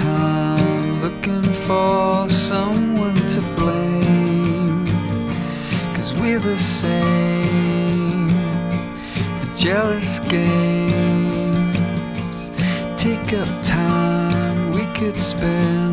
time looking for someone to blame, 'cause we're the same. The jealous games take up time we could spend